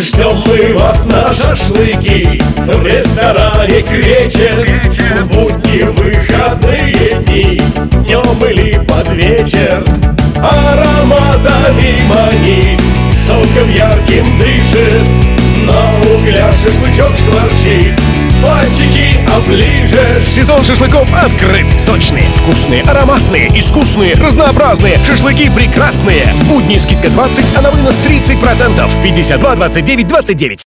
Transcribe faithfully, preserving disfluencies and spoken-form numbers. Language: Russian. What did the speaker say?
Ждем мы вас на шашлыки в ресторане «Кречет». В будни, выходные дни, днем или под вечер, ароматами манит, соком ярким дышит. На углях шашлычок шкварчит, пальчики оближешь. Сезон шашлыков открыт. Сочные, вкусные, ароматные, искусные, разнообразные. Шашлыки прекрасные. В будни скидка двадцать, а на вынос тридцать процентов. пятьдесят два двадцать девять двадцать девять.